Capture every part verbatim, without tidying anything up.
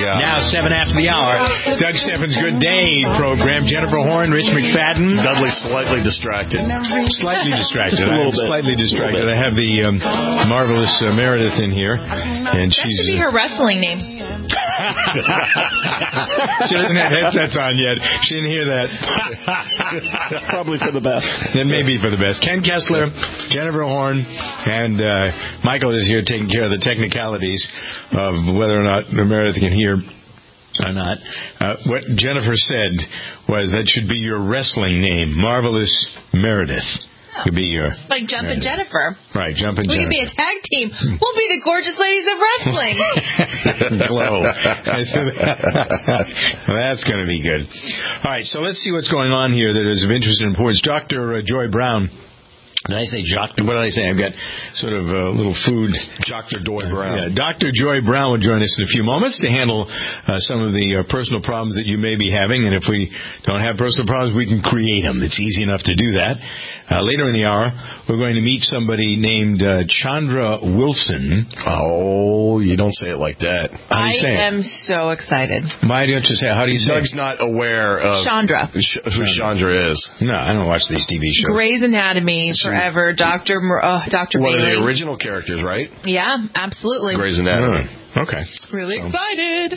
God. Now, seven after the hour. Doug Steffens' Good Day program. Jennifer Horn, Rich McFadden. Dudley's slightly distracted. Slightly distracted. Just a little I'm bit. Slightly distracted. I have the um, marvelous uh, Meredith in here. And That she's. should be her wrestling name. She doesn't have headsets on yet. She didn't hear that. Probably for the best. It may be for the best. Ken Kessler, Jennifer Horn, and uh, Michael is here taking care of the technicalities of whether or not Meredith can hear or not. Uh, what Jennifer said was that should be your wrestling name, Marvelous Meredith. Could be your Like Jumpin' Meredith. Jennifer. Right, Jumpin' We Jennifer. could be a tag team. We'll be the gorgeous ladies of wrestling. Glow. Well, that's going to be good. All right, so let's see what's going on here that is of interest and importance. Doctor Uh, Joy Brown. Did I say Doctor? What did I say? I've got sort of a little food. Doctor Joy Brown. Yeah, Doctor Joy Brown will join us in a few moments to handle uh, some of the uh, personal problems that you may be having. And if we don't have personal problems, we can create them. It's easy enough to do that. Uh, later in the hour, we're going to meet somebody named uh, Chandra Wilson. Oh, you don't say it like that. How do I you say am it? so excited. Why don't you say? How do you say? Doug's not aware of Chandra. sh- who Chandra is. No, I don't watch these T V shows. Grey's Anatomy forever. Doctor Mer- oh, Doctor One of Bailey. the original characters, right? Yeah, absolutely. Grey's Anatomy. Oh, okay. Really excited.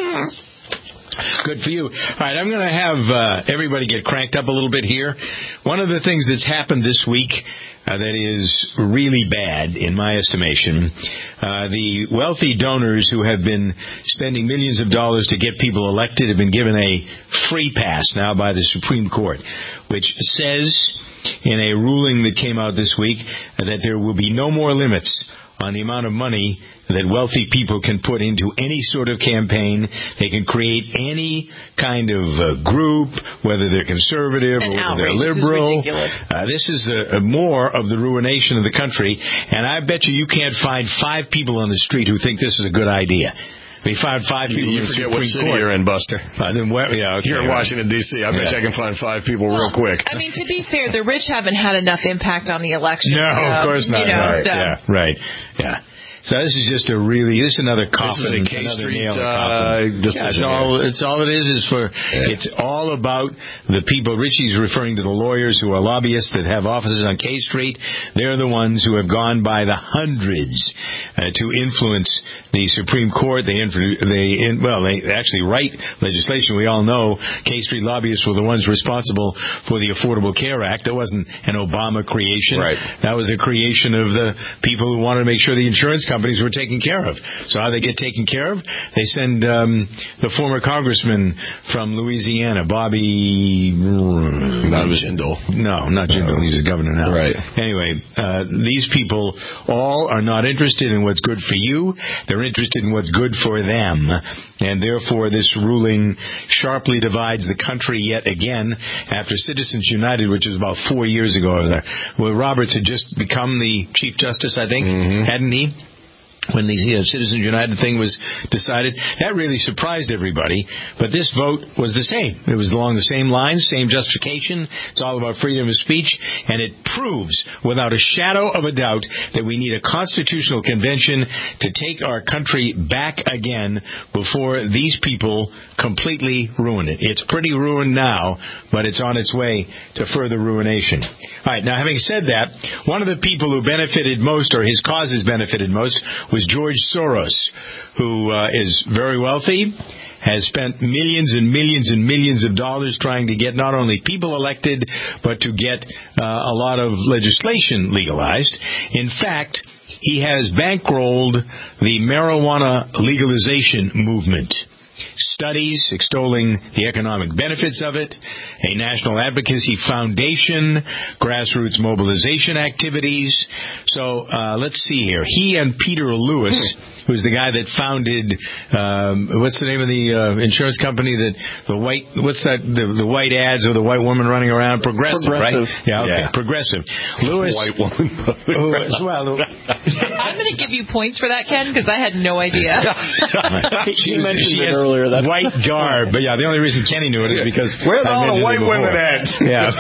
Good for you. All right, I'm going to have uh, everybody get cranked up a little bit here. One of the things that's happened this week uh, that is really bad, in my estimation, uh, the wealthy donors who have been spending millions of dollars to get people elected have been given a free pass now by the Supreme Court, which says in a ruling that came out this week uh, that there will be no more limits on the amount of money that wealthy people can put into any sort of campaign. They can create any kind of uh, group, whether they're conservative An or whether outrage. they're This is liberal. ridiculous. Uh, this is a, a more of the ruination of the country, and I bet you you can't find five people on the street who think this is a good idea. We found five people You in the forget what Supreme city Court. you're in, Buster. Uh, then where, yeah, okay, You're in right. Washington, D C I bet Yeah. you I can find five people real Well, quick. I mean, to be fair, the rich haven't had enough impact on the election. No, so, of course not. You know, right, so. yeah, right. Yeah. So this is just a really, this is another coffin, This is a K another Street, nail in the uh, coffin. decision Yeah, it's all, it's all it is is for, Yeah. it's all about the people. Richie's referring to the lawyers who are lobbyists that have offices on K Street. They're the ones who have gone by the hundreds uh, to influence the Supreme Court. They, influ- they in, well, they actually write legislation. We all know K Street lobbyists were the ones responsible for the Affordable Care Act. That wasn't an Obama creation. Right. That was a creation of the people who wanted to make sure the insurance companies were taken care of. So how they get taken care of? They send um, the former congressman from Louisiana, Bobby... Not Jindal. No, not Jindal. He's governor now. Right. Anyway, uh, these people all are not interested in what's good for you. They're interested in what's good for them. And therefore, this ruling sharply divides the country yet again after Citizens United, which was about four years ago. Well, Roberts had just become the Chief Justice, I think, Mm-hmm. hadn't he? When the you know, Citizens United thing was decided. That really surprised everybody. But this vote was the same. It was along the same lines, same justification. It's all about freedom of speech. And it proves, without a shadow of a doubt, that we need a constitutional convention to take our country back again before these people completely ruin it. It's pretty ruined now, but it's on its way to further ruination. All right, now having said that, one of the people who benefited most, or his causes benefited most, was George Soros, who uh, is very wealthy, has spent millions and millions and millions of dollars trying to get not only people elected, but to get uh, a lot of legislation legalized. In fact, he has bankrolled the marijuana legalization movement. Studies extolling the economic benefits of it, a national advocacy foundation, grassroots mobilization activities. So uh, let's see here. He and Peter Lewis, who's the guy that founded, um, what's the name of the uh, insurance company that the white, what's that, the, the white ads of the white woman running around? Progressive, Progressive. right? Yeah, okay, Yeah. Progressive. Lewis. White woman. who is- well, I'm going to give you points for that, Ken, because I had no idea. She mentioned she it has earlier. That's white garb, but yeah, the only reason Kenny knew it is because Where's I all the mentioned white it before. women at? Yeah.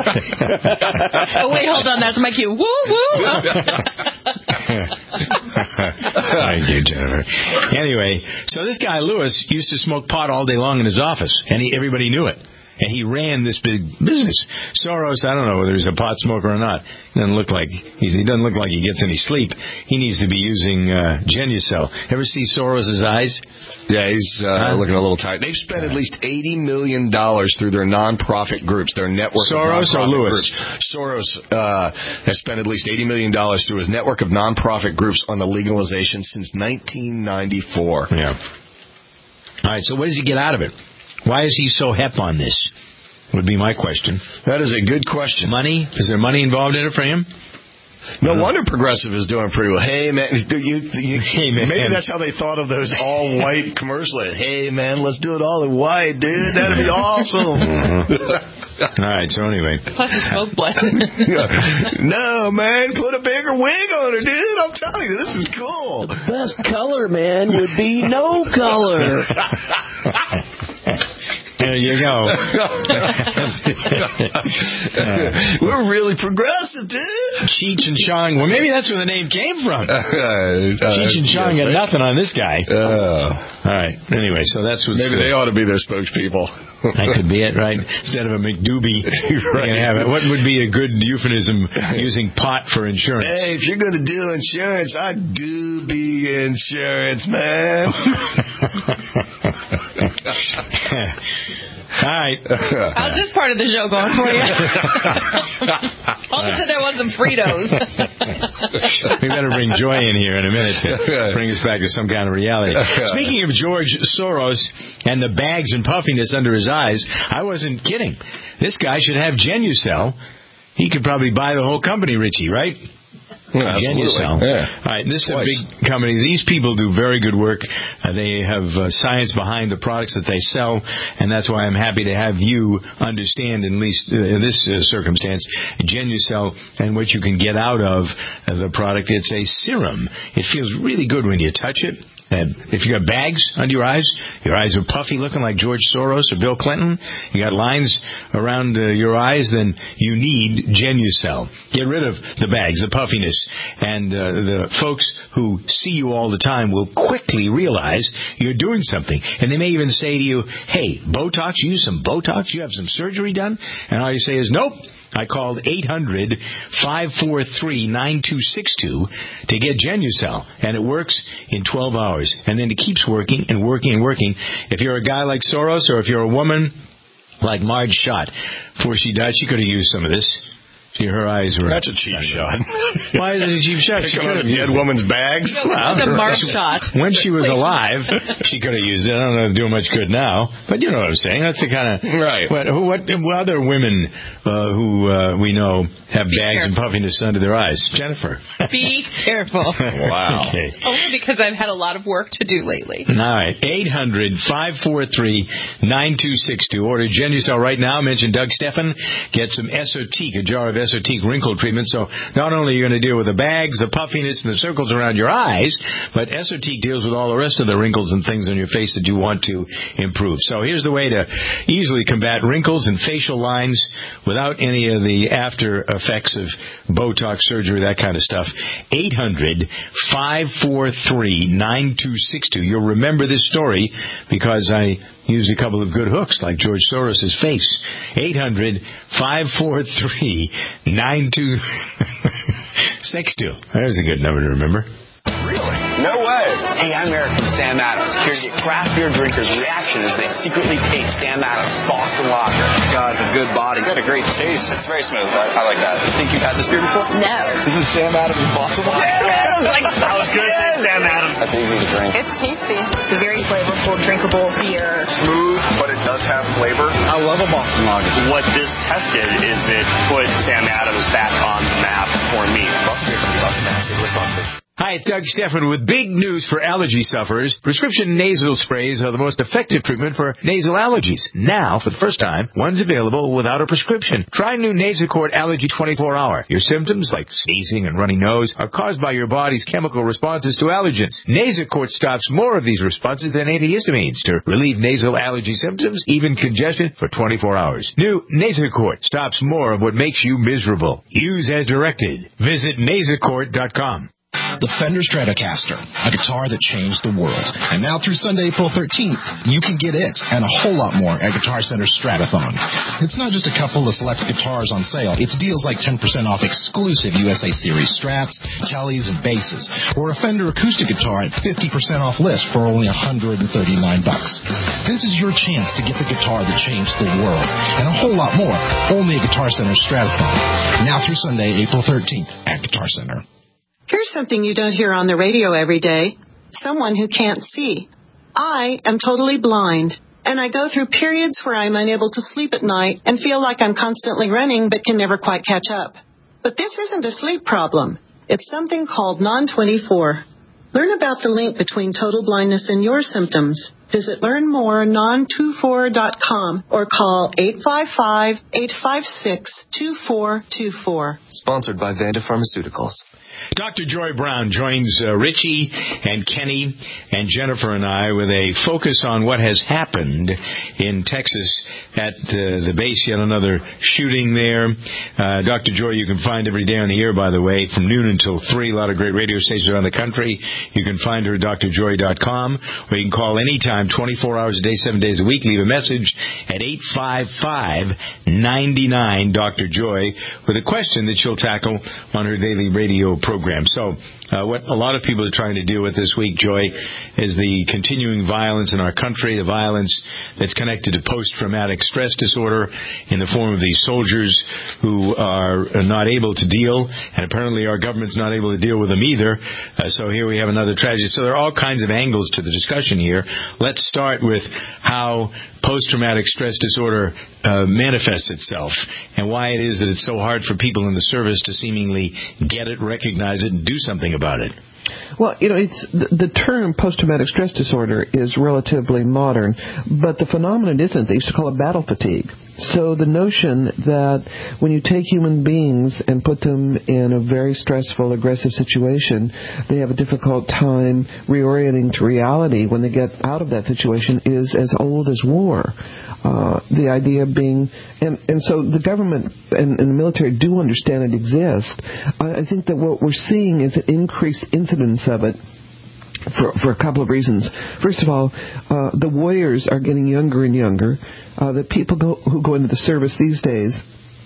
yeah. Oh, wait, hold on. That's my cue. Woo, woo. Thank you, Jennifer. Anyway, so this guy, Lewis, used to smoke pot all day long in his office, and he, everybody knew it. And he ran this big business. Soros, I don't know whether he's a pot smoker or not. He doesn't look like he's, he doesn't look like he gets any sleep. He needs to be using uh, Genucel. Ever see Soros's eyes? Yeah, he's uh, Huh? looking a little tired. They've spent at least eighty million dollars through their nonprofit groups, their network Soros of or nonprofit Lewis? groups. Soros uh, has spent at least eighty million dollars through his network of nonprofit groups on the legalization since nineteen ninety-four. Yeah. All right, so what does he get out of it? Why is he so hep on this? Would be my question. That is a good question. Money? Is there money involved in it for him? No wonder Progressive is doing pretty well. Hey, man. You, you, Hey, man. Maybe that's how they thought of those all-white commercials. Hey, man, let's do it all in white, dude. That'd be awesome. Mm-hmm. All right, so anyway. Plus the smoke blend. No, man, put a bigger wig on her, dude. I'm telling you, this is cool. Best color, man, would be no color. There you go. We're really progressive, dude. Cheech and Chong. Well, maybe that's where the name came from. Uh, Cheech and Chong got nothing on this guy. Uh, All right. Anyway, so that's what's... maybe they ought to be their spokespeople. That could be it, right? Instead of a McDoobie. Right. Have it. What would be a good euphemism using pot for insurance? Hey, if you're going to do insurance, I do be insurance, man. All right. How's this part of the show going for you? All of a sudden I want some Fritos. We better bring Joy in here in a minute to bring us back to some kind of reality. Speaking of George Soros and the bags and puffiness under his eyes, I wasn't kidding. This guy should have Genucel. He could probably buy the whole company, Richie, right? Yeah, Genucel. Yeah. All right, this is a Twice. big company. These people do very good work. Uh, they have uh, science behind the products that they sell, and that's why I'm happy to have you understand, at least uh, in this uh, circumstance, Genucel and what you can get out of uh, the product. It's a serum. It feels really good when you touch it. And if you got bags under your eyes, your eyes are puffy looking like George Soros or Bill Clinton, you got lines around uh, your eyes, then you need Genucel. Get rid of the bags, the puffiness. And uh, the folks who see you all the time will quickly realize you're doing something. And they may even say to you, hey, Botox, you use some Botox? You have some surgery done? And all you say is, nope. I called eight hundred, five four three, nine two six two to get Genucel, and it works in twelve hours. And then it keeps working and working and working. If you're a guy like Soros or if you're a woman like Marge Schott, before she died, she could have used some of this. See, her eyes were... That's a cheap shot. Why is it a cheap shot? She Come could on, have a dead used it. woman's bags. Well, the Mark shot. When she was alive, she could have used it. I don't know if it's doing much good now, but you know what I'm saying. That's the kind of Right. What, who, what, what other women uh, who uh, we know have Be bags and careful. puffiness under their eyes? Jennifer. Be careful. Wow. Okay. Only because I've had a lot of work to do lately. All right. eight hundred, five four three, nine two six two. Order Genucel right now. Mention Doug Steffen. Get some Esotique, a jar of Esotique wrinkle treatment. So not only are you going to deal with the bags, the puffiness, and the circles around your eyes, but Esotique deals with all the rest of the wrinkles and things on your face that you want to improve. So here's the way to easily combat wrinkles and facial lines without any of the after effects of Botox surgery, that kind of stuff. eight hundred, five four three, nine two six two. You'll remember this story because I used a couple of good hooks like George Soros' face. eight hundred, five four three, nine two six two. There's a good number to remember. Really? No way. Hey, I'm Eric from Sam Adams, here to get craft beer drinkers' reaction as they secretly taste Sam Adams Boston Lager. It's got a good body. It's got a great taste. It's very smooth. I, I like that. You think you've had this beer before? No. This is Sam Adams Boston Lager. Sam Adams! Like, that was good. Sam Adams. That's easy to drink. It's tasty. It's a very flavorful, drinkable beer. Smooth, but it does have flavor. I love a Boston Lager. What this tested is it put Sam Adams back on the map for me. Boston beer company, Boston, Massachusetts, Wisconsin. Hi, it's Doug Steffen with big news for allergy sufferers. Prescription nasal sprays are the most effective treatment for nasal allergies. Now, for the first time, one's available without a prescription. Try new Nasacort Allergy twenty-four hour. Your symptoms, like sneezing and runny nose, are caused by your body's chemical responses to allergens. Nasacort stops more of these responses than antihistamines to relieve nasal allergy symptoms, even congestion, for twenty-four hours. New Nasacort stops more of what makes you miserable. Use as directed. Visit nasacort dot com. the Fender Stratocaster, a guitar that changed the world. And now through Sunday, April thirteenth, you can get it and a whole lot more at Guitar Center Stratathon. It's not just a couple of select guitars on sale. It's deals like ten percent off exclusive U S A Series Strats, Tellies, and Basses, or a Fender acoustic guitar at fifty percent off list for only one hundred thirty-nine bucks. This is your chance to get the guitar that changed the world, and a whole lot more, only at Guitar Center Stratathon. Now through Sunday, April thirteenth at Guitar Center. Here's something you don't hear on the radio every day. Someone who can't see. I am totally blind, and I go through periods where I'm unable to sleep at night and feel like I'm constantly running but can never quite catch up. But this isn't a sleep problem. It's something called non twenty-four. Learn about the link between total blindness and your symptoms. Visit learn more non twenty-four dot com or call eight five five, eight five six, two four two four. Sponsored by Vanda Pharmaceuticals. Doctor Joy Brown joins uh, Richie and Kenny and Jennifer and I with a focus on what has happened in Texas at uh, the base. Yet another shooting there. Uh, Doctor Joy, you can find every day on the air, by the way, from noon until three. A lot of great radio stations around the country. You can find her at D R joy dot com, or you can call anytime, twenty-four hours a day, seven days a week. Leave a message at eight five five, nine nine, D R Joy with a question that she'll tackle on her daily radio program. So uh, what a lot of people are trying to deal with this week, Joy, is the continuing violence in our country, the violence that's connected to post-traumatic stress disorder in the form of these soldiers who are not able to deal, and apparently our government's not able to deal with them either. Uh, so here we have another tragedy. So there are all kinds of angles to the discussion here. Let's start with how post-traumatic stress disorder uh, manifests itself and why it is that it's so hard for people in the service to seemingly get it, recognize it, and do something about it. Well, you know, it's the, the term post-traumatic stress disorder is relatively modern, but the phenomenon isn't. They used to call it battle fatigue. So the notion that when you take human beings and put them in a very stressful, aggressive situation, they have a difficult time reorienting to reality when they get out of that situation is as old as war. Uh, the idea being, and, and so the government and, and the military do understand it exists. I, I think that what we're seeing is an increased incidence of it for, for a couple of reasons. First of all, uh, the warriors are getting younger and younger. Uh, the people go, who go into the service these days,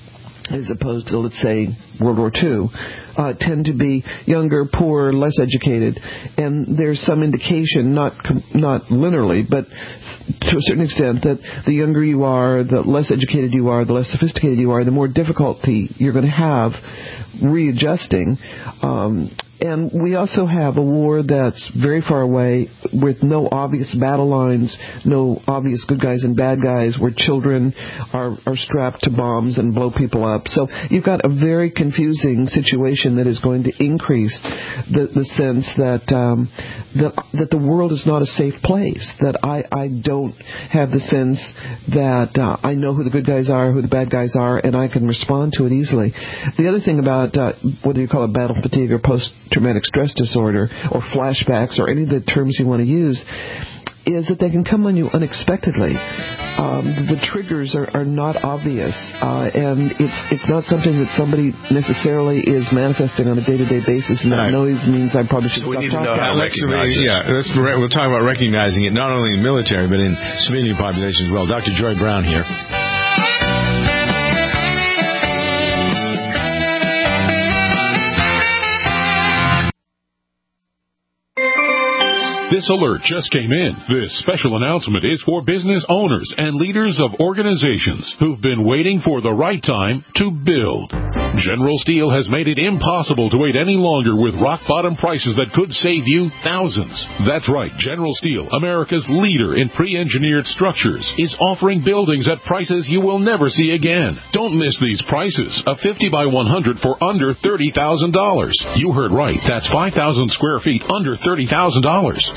as opposed to, let's say, World War Two, uh, tend to be younger, poorer, less educated. And there's some indication, not not linearly, but to a certain extent, that the younger you are, the less educated you are, the less sophisticated you are, the more difficulty you're going to have readjusting. Um, and we also have a war that's very far away with no obvious battle lines, no obvious good guys and bad guys, where children are, are strapped to bombs and blow people up. So you've got a very confusing situation that is going to increase the, the sense that, um, that that the world is not a safe place, that I, I don't have the sense that uh, I know who the good guys are, who the bad guys are, and I can respond to it easily. The other thing about uh, whether you call it battle fatigue or post-traumatic stress disorder or flashbacks or any of the terms you want to use is that they can come on you unexpectedly. Um, the triggers are, are not obvious, uh, and it's it's not something that somebody necessarily is manifesting on a day-to-day basis, and that right. noise means I probably should so stop we need talking. To know how to recognize it. Yeah, let's, we'll talk about recognizing it not only in the military but in civilian populations as well. Doctor Joy Brown here. This alert just came in. This special announcement is for business owners and leaders of organizations who've been waiting for the right time to build. General Steel has made it impossible to wait any longer with rock-bottom prices that could save you thousands. That's right. General Steel, America's leader in pre-engineered structures, is offering buildings at prices you will never see again. Don't miss these prices. A fifty by one hundred for under thirty thousand dollars. You heard right. That's five thousand square feet under thirty thousand dollars.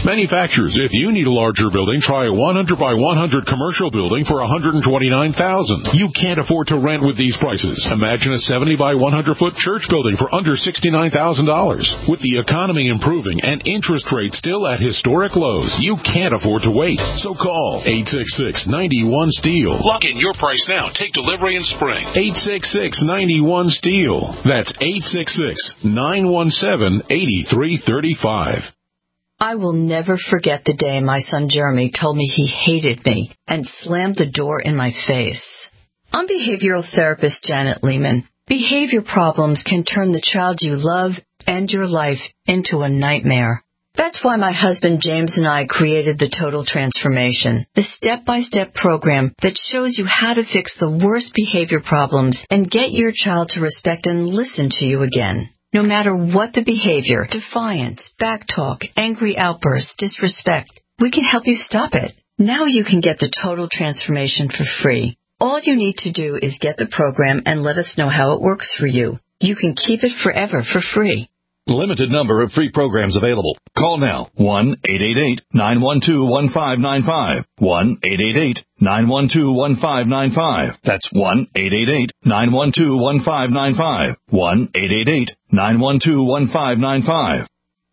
Manufacturers, if you need a larger building, try a one hundred by one hundred commercial building for one hundred twenty-nine thousand dollars. You can't afford to rent with these prices. Imagine a seventy by one hundred foot church building for under sixty-nine thousand dollars. With the economy improving and interest rates still at historic lows, you can't afford to wait. So call eight six six, nine one, STEEL. Lock in your price now. Take delivery in spring. eight six six, nine one, STEEL. That's eight six six, nine one seven, eight three three five. I will never forget the day my son Jeremy told me he hated me and slammed the door in my face. I'm behavioral therapist Janet Lehman. Behavior problems can turn the child you love and your life into a nightmare. That's why my husband James and I created the Total Transformation, the step-by-step program that shows you how to fix the worst behavior problems and get your child to respect and listen to you again. No matter what the behavior, defiance, backtalk, angry outbursts, disrespect, we can help you stop it. Now you can get the Total Transformation for free. All you need to do is get the program and let us know how it works for you. You can keep it forever for free. Limited number of free programs available. Call now. one eight eight eight, nine one two, one five nine five. one eight eight eight, nine one two, one five nine five. That's one eight eight eight, nine one two, one five nine five. one eight eight eight, nine one two, one five nine five.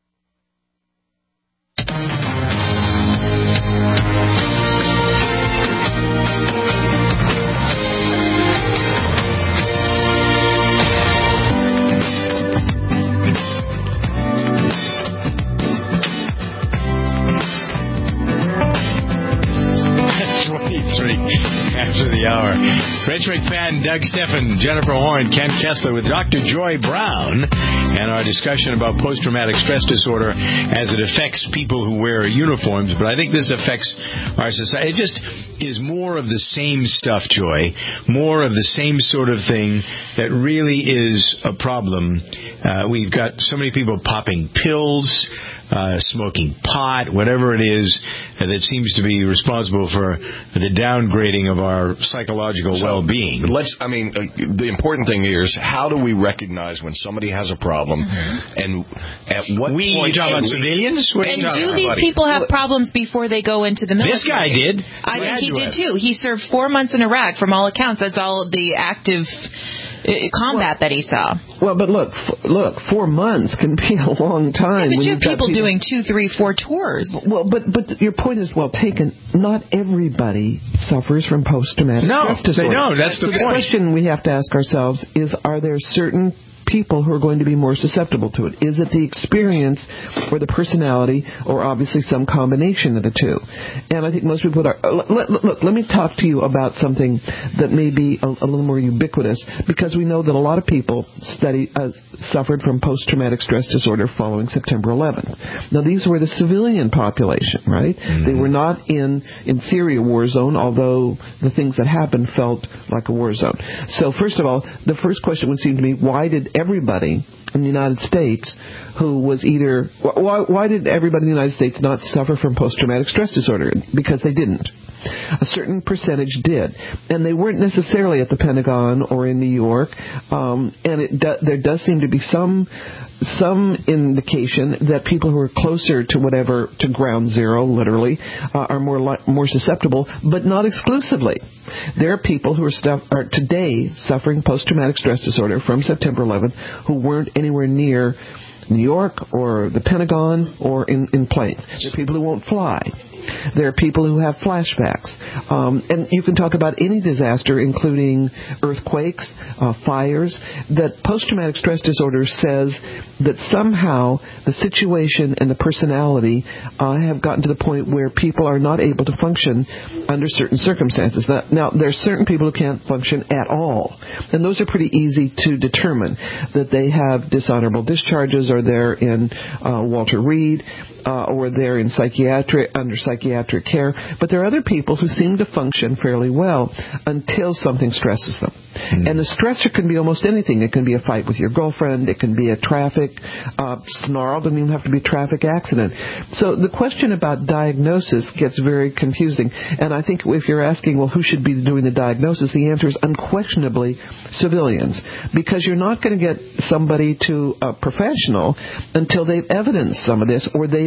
After the hour. Rich McFadden, Doug Steffen, Jennifer Horn, Ken Kessler with Doctor Joy Brown, and our discussion about post-traumatic stress disorder as it affects people who wear uniforms. But I think this affects our society. It just is more of the same stuff, Joy, more of the same sort of thing that really is a problem. Uh, we've got so many people popping pills, uh, smoking pot, whatever it is uh, that seems to be responsible for the downgrading of our psychological so well-being. Let's, I mean, uh, the important thing here is how do we recognize when somebody has a problem, mm-hmm. and at what we, point... You talking about civilians? And do these people have problems before they go into the military? This guy did. I think he did, too. He served four months in Iraq, from all accounts. That's all the active... combat well, that he saw. Well, but look, f- look, four months can be a long time. Yeah, but you have people, people doing two, three, four tours. Well, but but your point is well taken. Not everybody suffers from post-traumatic no, stress disorder. No, that's the so point. The question we have to ask ourselves is: are there certain people who are going to be more susceptible to it? Is it the experience or the personality or obviously some combination of the two? And I think most people are... Look, look, look let me talk to you about something that may be a, a little more ubiquitous, because we know that a lot of people study, uh, suffered from post-traumatic stress disorder following September eleventh. Now, these were the civilian population, right? Mm-hmm. They were not in, in theory, a war zone, although the things that happened felt like a war zone. So, first of all, the first question would seem to me, why did everybody in the United States who was either... Why, why did everybody in the United States not suffer from post-traumatic stress disorder? Because they didn't. A certain percentage did. And they weren't necessarily at the Pentagon or in New York. Um, and it do, there does seem to be some some indication that people who are closer to whatever, to ground zero, literally, uh, are more li- more susceptible, but not exclusively. There are people who are, stuff, are today suffering post-traumatic stress disorder from September eleventh who weren't anywhere near New York or the Pentagon or in, in planes. There are people who won't fly. There are people who have flashbacks. Um, and you can talk about any disaster, including earthquakes, uh, fires, that post-traumatic stress disorder says that somehow the situation and the personality uh, have gotten to the point where people are not able to function under certain circumstances. Now, now, there are certain people who can't function at all. And those are pretty easy to determine, that they have dishonorable discharges, or they're in uh, Walter Reed, uh, or they're in psychiatric under psychiatric care. But there are other people who seem to function fairly well until something stresses them. Mm. And the stressor can be almost anything. It can be a fight with your girlfriend. It can be a traffic uh, snarl. It doesn't even have to be a traffic accident. So the question about diagnosis gets very confusing. And I think if you're asking, well, who should be doing the diagnosis, the answer is unquestionably civilians. Because you're not going to get somebody to a professional until they've evidenced some of this, or they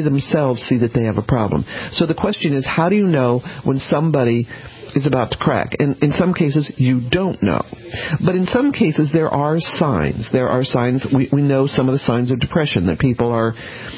themselves see that they have a problem. So the question is, how do you know when somebody is about to crack? And in some cases, you don't know. But in some cases, there are signs. There are signs. We, we know some of the signs of depression, that people are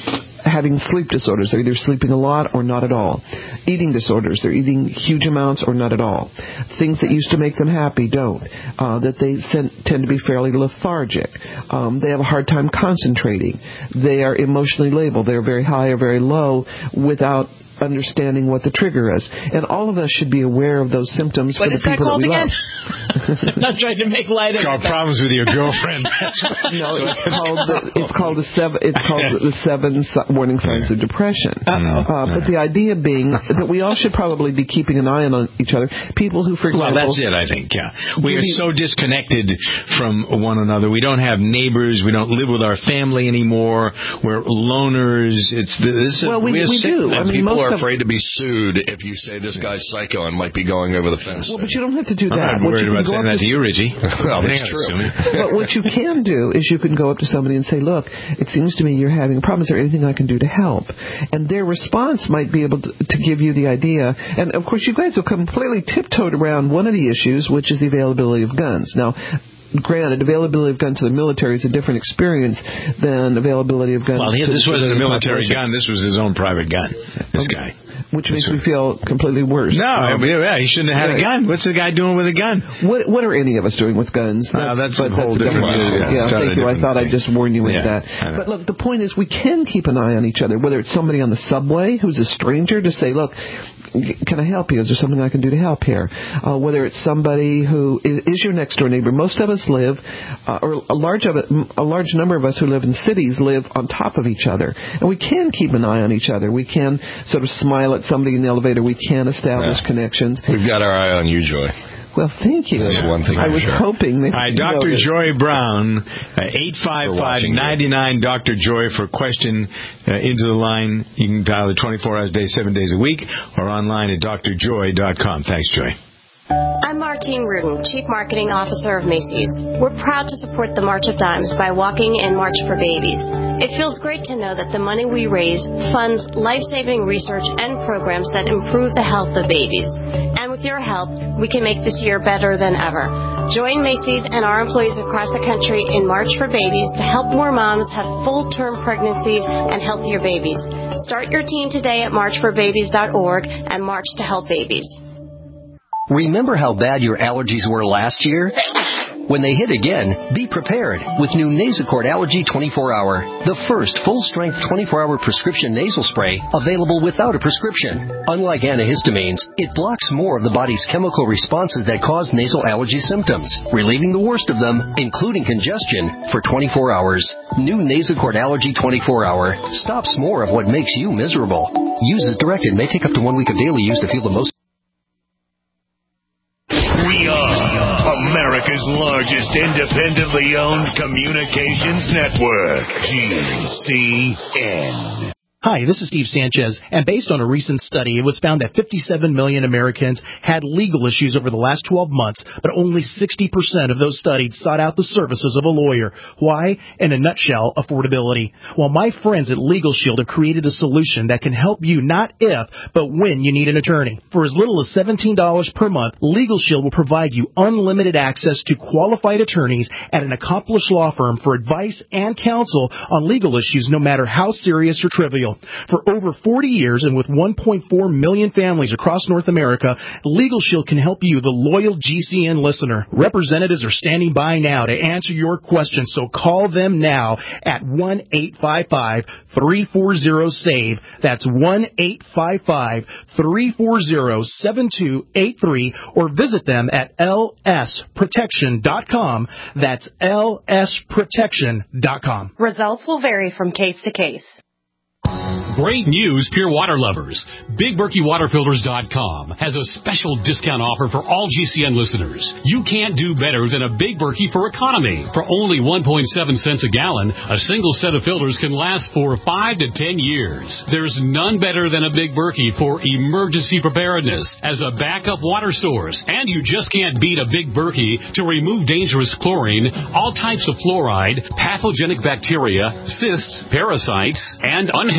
having sleep disorders. They're either sleeping a lot or not at all. Eating disorders. They're eating huge amounts or not at all. Things that used to make them happy don't. Uh, that they tend to be fairly lethargic. Um, they have a hard time concentrating. They are emotionally labeled. They're very high or very low without understanding what the trigger is. And all of us should be aware of those symptoms what for the people that we again? love. I'm not trying to make light of it. It's called problems with your girlfriend. No, it's called the, it's called the seven it's called the seven warning signs of depression. Uh, but the idea being that we all should probably be keeping an eye on each other. People who, for example, well, that's it. I think. Yeah, we are so disconnected from one another. We don't have neighbors. We don't live with our family anymore. We're loners. It's this. Well, we, we do. I mean, people most are of, afraid to be sued if you say this guy's psycho and might be going over the fence. Well, but you don't have to do that. I'm not worried about saying that to you, Richie. Well, that's true. But what you can do is you can go up to somebody and say, look, it seems to me you're having a problem. Is there anything I can do to help? And their response might be able to, to give you the idea. And, of course, you guys have completely tiptoed around one of the issues, which is the availability of guns. Now, granted, availability of guns to the military is a different experience than availability of guns well, to this the wasn't a military population. gun. This was his own private gun, this okay. guy. Which makes me feel completely worse. No, um, yeah, he shouldn't have had yeah. a gun. What's the guy doing with a gun? What What are any of us doing with guns? That's, uh, that's but a whole that's different... different yeah, yeah thank you. I thought thing. I'd just warn you with yeah, that. But look, the point is we can keep an eye on each other, whether it's somebody on the subway who's a stranger, to say, look, can I help you? Is there something I can do to help here? Uh, whether it's somebody who is, is your next door neighbor. Most of us live, uh, or a large of it, a large number of us who live in cities live on top of each other, and we can keep an eye on each other. We can sort of smile at somebody in the elevator. We can establish yeah. connections. We've got our eye on you, Joy. Well, thank you. That's one thing I was sure. hoping that... All right, Doctor Joy Brown, eight five five, nine nine, Doctor Joy for question uh, into the line. You can dial it twenty-four hours a day, seven days a week, or online at d r joy dot com. Thanks, Joy. I'm Martine Rudin, Chief Marketing Officer of Macy's. We're proud to support the March of Dimes by walking in March for Babies. It feels great to know that the money we raise funds life-saving research and programs that improve the health of babies. And with your help, we can make this year better than ever. Join Macy's and our employees across the country in March for Babies to help more moms have full-term pregnancies and healthier babies. Start your team today at march for babies dot org and march to help babies. Remember how bad your allergies were last year? When they hit again, be prepared with new Nasacort Allergy twenty-four hour, the first full-strength twenty-four hour prescription nasal spray available without a prescription. Unlike antihistamines, it blocks more of the body's chemical responses that cause nasal allergy symptoms, relieving the worst of them, including congestion, for twenty-four hours. New Nasacort Allergy twenty-four hour stops more of what makes you miserable. Use as directed. May take up to one week of daily use to feel the most. We are America's largest independently owned communications network, G C N. Hi, this is Steve Sanchez, and based on a recent study, it was found that fifty-seven million Americans had legal issues over the last twelve months, but only sixty percent of those studied sought out the services of a lawyer. Why? In a nutshell, affordability. Well, my friends at Legal Shield have created a solution that can help you not if, but when you need an attorney. For as little as seventeen dollars per month, Legal Shield will provide you unlimited access to qualified attorneys at an accomplished law firm for advice and counsel on legal issues, no matter how serious or trivial. For over forty years and with one point four million families across North America, Legal Shield can help you, the loyal G C N listener. Representatives are standing by now to answer your questions, so call them now at one eight five five, three four zero, SAVE. That's one eight five five, three four zero, seven two eight three, or visit them at L S protection dot com. That's L S protection dot com. Results will vary from case to case. Great news, pure water lovers. Big Berkey Water Filters dot com has a special discount offer for all G C N listeners. You can't do better than a Big Berkey for economy. For only one point seven cents a gallon, a single set of filters can last for five to ten years. There's none better than a Big Berkey for emergency preparedness as a backup water source. And you just can't beat a Big Berkey to remove dangerous chlorine, all types of fluoride, pathogenic bacteria, cysts, parasites, and unhealthy viruses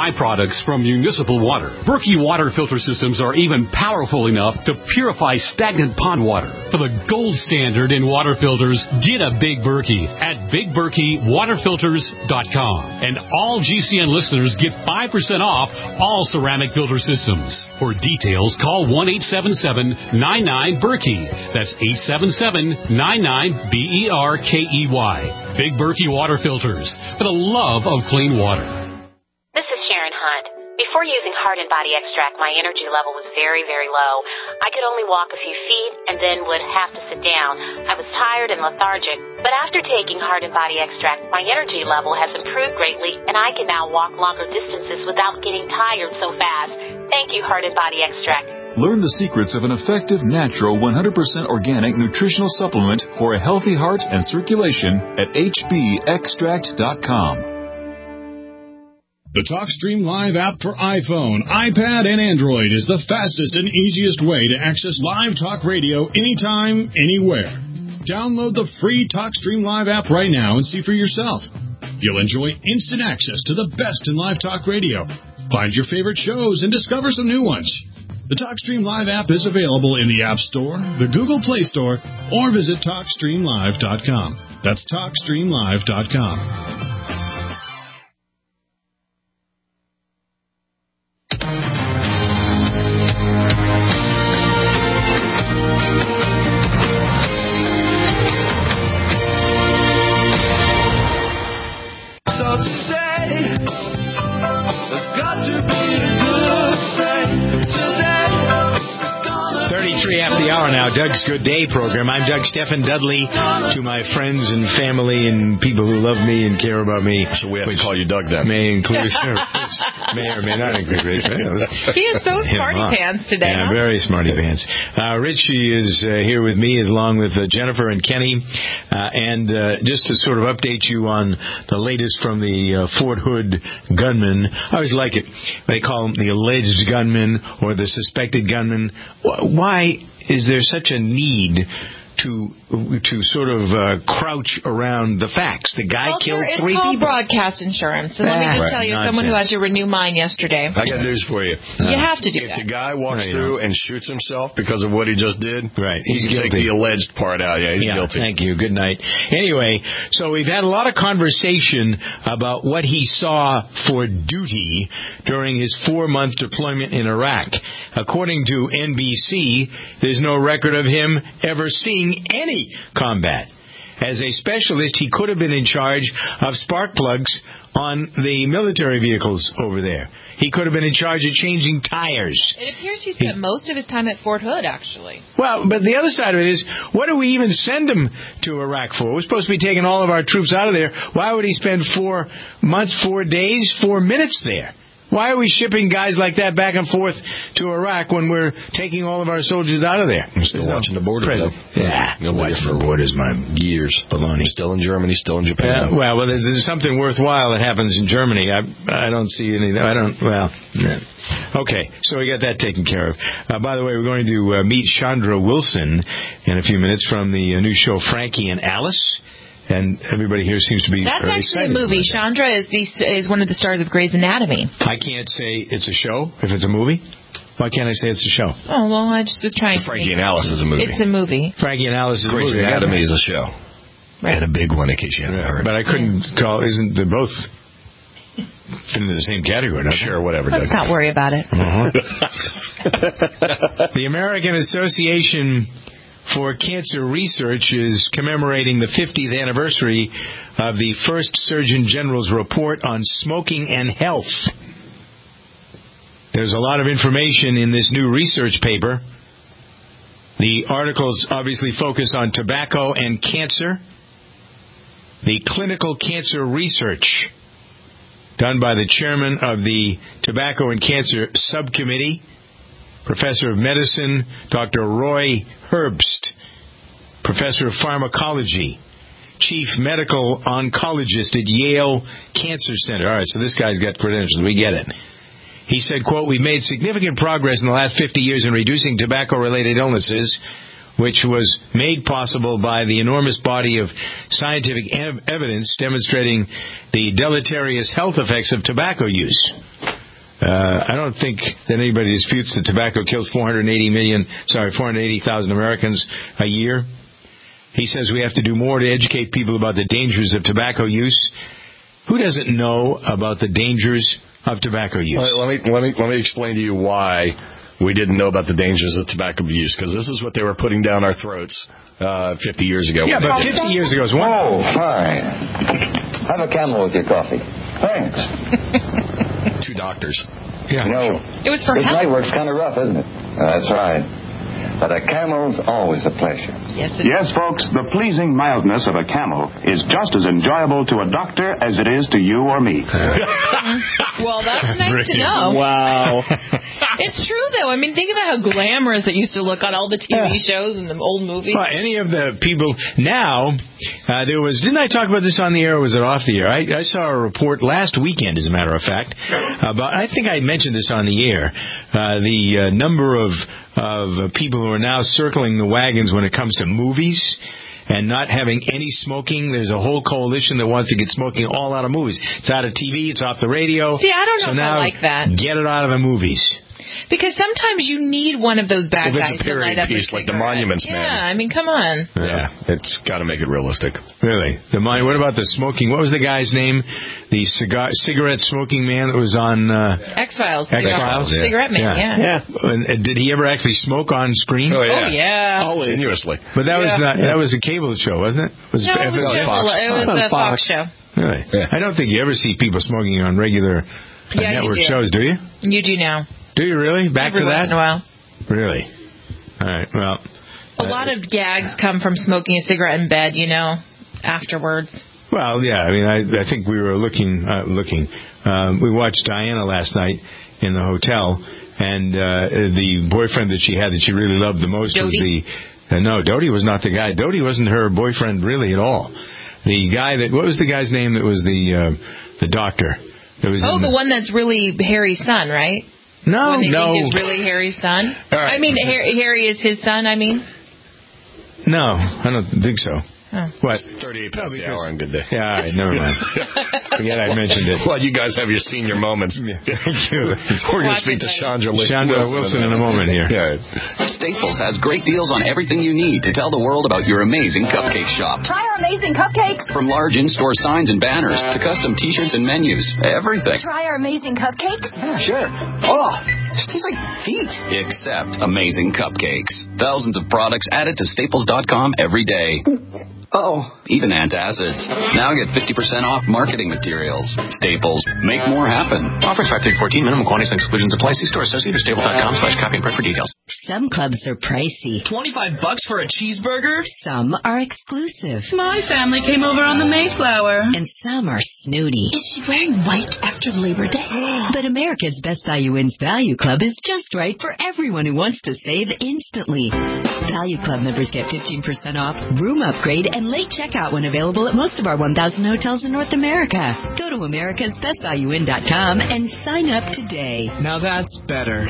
byproducts from municipal water. Berkey water filter systems are even powerful enough to purify stagnant pond water. For the gold standard in water filters, get a Big Berkey at big berkey water filters dot com. And all G C N listeners get five percent off all ceramic filter systems. For details, call one eight seven seven nine nine Berkey. That's eight seven seven nine nine B E R K E Y. Big Berkey water filters for the love of clean water. This is Sharon Hunt. Before using Heart and Body Extract, my energy level was very, very low. I could only walk a few feet and then would have to sit down. I was tired and lethargic. But after taking Heart and Body Extract, my energy level has improved greatly, and I can now walk longer distances without getting tired so fast. Thank you, Heart and Body Extract. Learn the secrets of an effective, natural, one hundred percent organic nutritional supplement for a healthy heart and circulation at h b extract dot com. The TalkStream Live app for iPhone, iPad, and Android is the fastest and easiest way to access live talk radio anytime, anywhere. Download the free TalkStream Live app right now and see for yourself. You'll enjoy instant access to the best in live talk radio. Find your favorite shows and discover some new ones. The TalkStream Live app is available in the App Store, the Google Play Store, or visit talk stream live dot com. That's talk stream live dot com. Now, Doug's Good Day program. I'm Doug Stephen Dudley. To my friends and family and people who love me and care about me. So we have to call you Doug then. May include, may or may not include Rich. He is so smarty pants today. Yeah, huh? very smarty pants. Uh, Richie is uh, here with me, along with uh, Jennifer and Kenny. Uh, and uh, just to sort of update you on the latest from the uh, Fort Hood gunman. I always like it. They call him the alleged gunman or the suspected gunman. Why is there such a need to to sort of uh, crouch around the facts? The guy well, killed it's three called people. broadcast insurance. And let me just right, tell you, nonsense. someone who had to renew mine yesterday. I got news for you. You have to do if that. If the guy walks No, through don't. and shoots himself because of what he just did, right, he's he's take guilty. the alleged part out. Yeah, he's yeah, guilty. Thank you. Good night. Anyway, so we've had a lot of conversation about what he saw for duty during his four-month deployment in Iraq. According to N B C, there's no record of him ever seeing any combat. As a specialist, he could have been in charge of spark plugs on the military vehicles over there. He could have been in charge of changing tires. It appears he spent he, most of his time at Fort Hood, actually. Well, but the other side of it is, what do we even send him to Iraq for? We're supposed to be taking all of our troops out of there. Why would he spend four months, four days, four minutes there? Why are we shipping guys like that back and forth to Iraq when we're taking all of our soldiers out of there? We're still There's watching no the border, though. Yeah, no watching the borders, my years. Baloney. Still in Germany, still in Japan. Yeah, well, well, there's something worthwhile that happens in Germany. I I don't see any. I don't. Well. Okay, so we got that taken care of. Uh, by the way, we're going to uh, meet Chandra Wilson in a few minutes from the uh, new show Frankie and Alice. And everybody here seems to be That's very actually excited. a movie. Chandra is the is one of the stars of Grey's Anatomy. I can't say it's a show if it's a movie. Why can't I say it's a show? Oh, well, I just was trying Frankie to... Frankie and Alice is a movie. It's a movie. Frankie and Alice is Grey's a movie. Grey's Anatomy is a show. Right. And a big one in case you haven't yeah, heard. But I couldn't yeah. call... Isn't they both fit into the same category? Not sure, whatever. Let's Doug. not worry about it. Uh-huh. The American Association for Cancer Research is commemorating the fiftieth anniversary of the first Surgeon General's report on smoking and health. There's a lot of information in this new research paper. The articles obviously focus on tobacco and cancer. The clinical cancer research done by the chairman of the Tobacco and Cancer Subcommittee, Professor of Medicine, Doctor Roy Herbst, Professor of Pharmacology, Chief Medical Oncologist at Yale Cancer Center. All right, so this guy's got credentials. We get it. He said, quote, "We've made significant progress in the last fifty years in reducing tobacco-related illnesses, which was made possible by the enormous body of scientific ev- evidence demonstrating the deleterious health effects of tobacco use. Uh, I don't think that anybody disputes that tobacco kills four hundred eighty million, sorry, four hundred eighty thousand Americans a year. He says we have to do more to educate people about the dangers of tobacco use. Who doesn't know about the dangers of tobacco use? Let me let me let me explain to you why we didn't know about the dangers of tobacco use, because this is what they were putting down our throats uh, fifty years ago. Yeah, but fifty years ago was one. Oh, fine. Have a Camel with your coffee. Thanks. Two doctors. Yeah. You know, it was for this help. night work's kind of rough, isn't it? That's right. But a Camel's always a pleasure. Yes, it yes, folks, the pleasing mildness of a Camel is just as enjoyable to a doctor as it is to you or me. Well, that's nice to know. Wow. It's true, though. I mean, think about how glamorous it used to look on all the T V yeah. shows and the old movies. Well, any of the people now, uh, there was, didn't I talk about this on the air or was it off the air? I, I saw a report last weekend, as a matter of fact, about, I think I mentioned this on the air, uh, the uh, number of of uh, people who are now circling the wagons when it comes to movies and not having any smoking. There's a whole coalition that wants to get smoking all out of movies. It's out of T V, it's off the radio. See, I don't know so if now I like that. Get it out of the movies. Because sometimes you need one of those bad well, guys it's a to light up piece a like the Monuments yeah, Man. Yeah, I mean, come on. Yeah, it's got to make it realistic. Really? The mon- What about the smoking? What was the guy's name? The cigar cigarette smoking man that was on uh, X-Files. X-Files. Yeah. Cigarette man. Yeah. Yeah. yeah. And, and did he ever actually smoke on screen? Oh yeah. Oh, yeah. Always. Continuously. But that yeah. was not. Yeah. That was a cable show, wasn't it? Was no, it was, it Fox. It was the Fox. Fox show. Really? Yeah. I don't think you ever see people smoking on regular uh, yeah, network you do. shows, do you? You do now. Do you really? Back Every to that? once in a while. Really? All right, well. A uh, lot of gags come from smoking a cigarette in bed, you know, afterwards. Well, yeah, I mean, I, I think we were looking, uh, looking. Um, we watched Diana last night in the hotel, and uh, the boyfriend that she had that she really loved the most Dodie? was the, uh, no, Dodie was not the guy. Dodie wasn't her boyfriend really at all. The guy that, what was the guy's name that was the, uh, the doctor? That was oh, the, the one that's really Harry's son, right? No, when they no. think is really Harry's son? Right. I mean, Harry, Harry is his son, I mean? No, I don't think so. Oh. What? thirty-eight past the hour on Good Day. Yeah, all right, never mind. Forget I mentioned it. Well, you guys have your senior moments. Yeah. Thank you. We're going to speak to Chandra Wilson, Chandra Wilson in a moment here. Yeah. Staples has great deals on everything you need to tell the world about your amazing cupcake shop. Try our amazing cupcakes. From large in-store signs and banners to custom T-shirts and menus, everything. Try our amazing cupcakes. Yeah, sure. Oh, it tastes like feet. Except amazing cupcakes. Thousands of products added to Staples dot com every day. Uh-oh. Even antacids. Now get fifty percent off marketing materials. Staples. Make more happen. Offers five through fourteen. Minimum quantities and exclusions apply. See store associate or staples dot com slash copy and print for details. Some clubs are pricey. twenty-five bucks for a cheeseburger? Some are exclusive. My family came over on the Mayflower. And some are snooty. Is she wearing white after Labor Day? But America's Best Value Inns Value Club is just right for everyone who wants to save instantly. Value Club members get fifteen percent off, room upgrade, and late checkout when available at most of our one thousand hotels in North America. Go to americas best value inn dot com and sign up today. Now that's better.